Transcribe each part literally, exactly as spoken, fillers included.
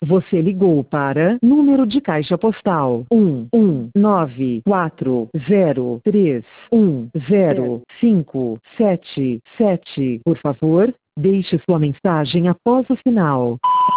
Você ligou para número de caixa postal um um nove quatro zero três um zero cinco sete sete. Por favor, deixe sua mensagem após o sinal.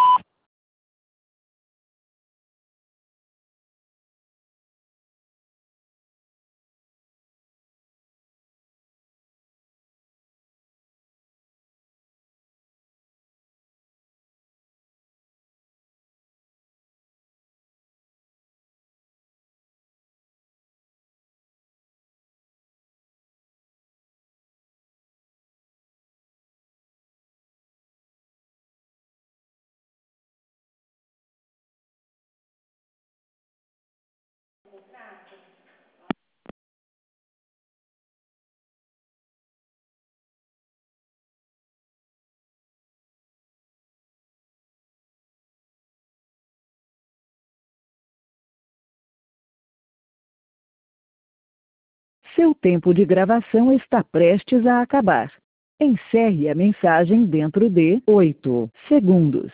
Seu tempo de gravação está prestes a acabar. Encerre a mensagem dentro de oito segundos.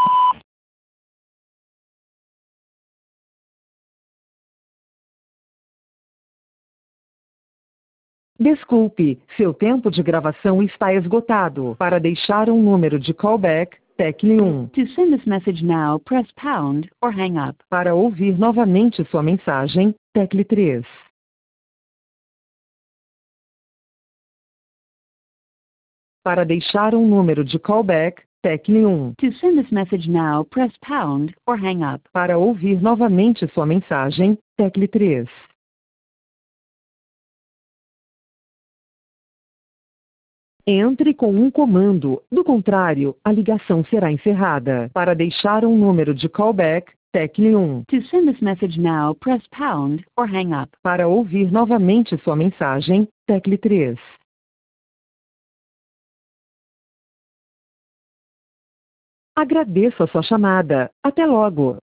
Desculpe, seu tempo de gravação está esgotado. Para deixar um número de callback, tecle um. To send this message now, press pound or hang up. Para ouvir novamente sua mensagem, tecle três. Para deixar um número de callback, tecle um. To send this message now, press pound or hang up. Para ouvir novamente sua mensagem, tecle três. Entre com um comando, do contrário, a ligação será encerrada. Para deixar um número de callback, tecle um. To send this message now, press pound or hang up. Para ouvir novamente sua mensagem, tecle três. Agradeço a sua chamada. Até logo.